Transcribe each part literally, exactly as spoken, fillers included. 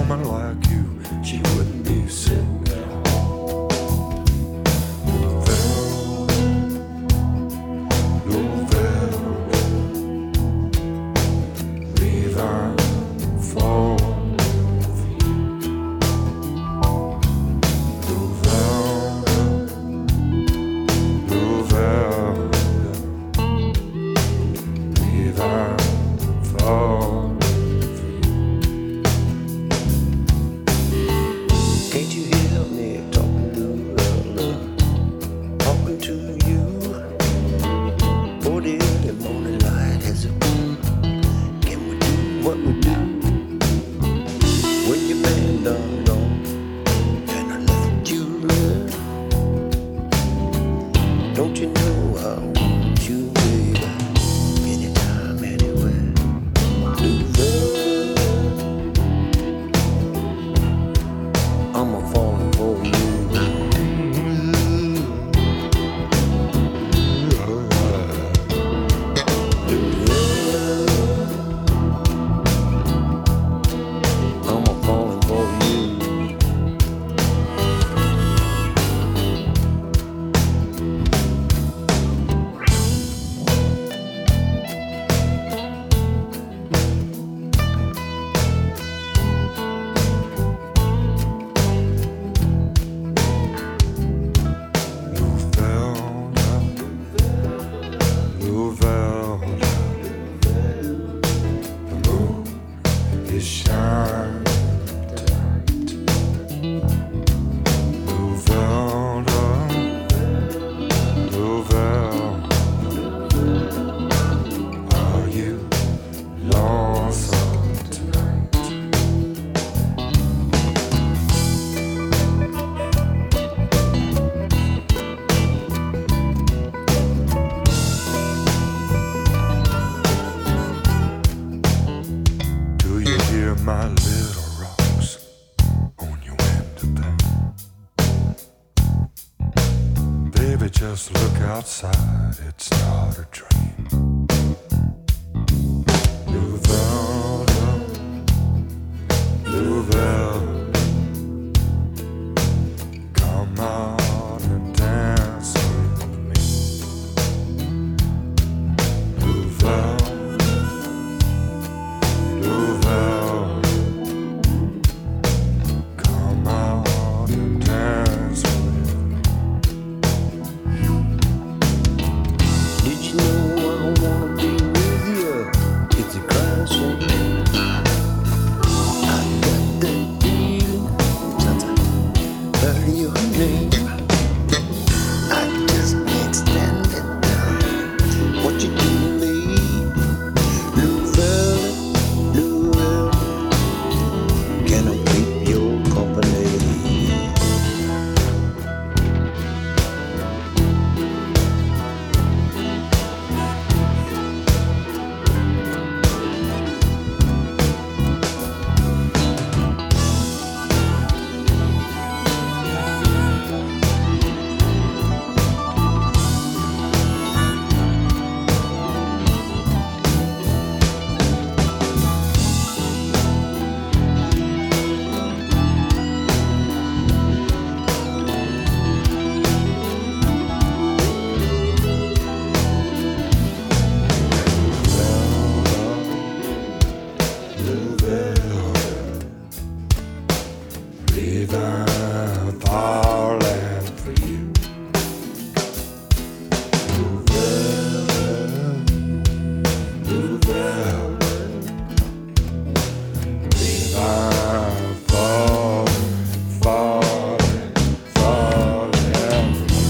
woman like you, she wouldn't be sitting at home. Louvel, leave and fall with you. Louvel, Louvel, leave and fall. Can't you hear me talking to love, talking to you? For the early morning light has a clue. Can we do what we do when your man done gone and I left you alone? Don't you know I want you, baby, anytime, anywhere? I'm a falling for you. I'm a falling for you. Louvel, the moon is shining tonight. Louvel, Louvel, are you lonesome tonight? Do you hear my little rocks on your window pane? Baby, just look outside, it's not a dream. Louvel, Louvel, come out and dance with me. Louvel, Louvel, come out and dance with me. Did you know I wanna be with you? It's a crying shame. I got that feeling since I heard your name. I just can't stand it now. What you do to me, Louvel, Louvel? Can I keep your company? Leave and falling for you. Louvel, Louvel, leave and falling, falling, falling for you.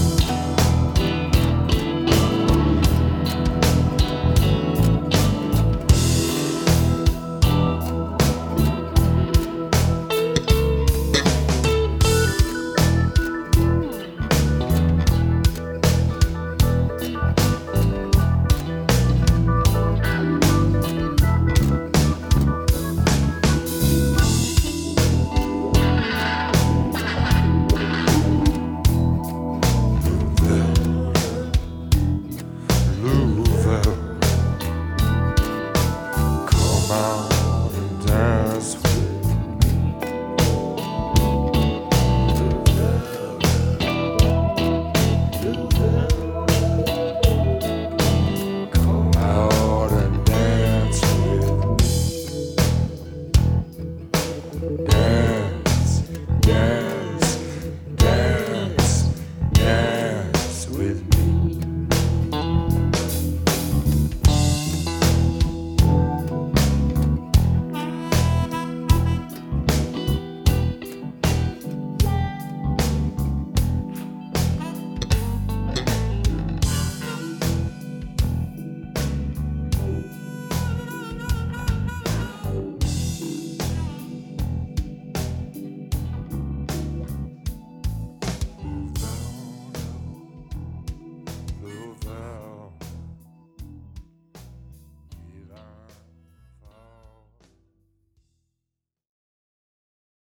down.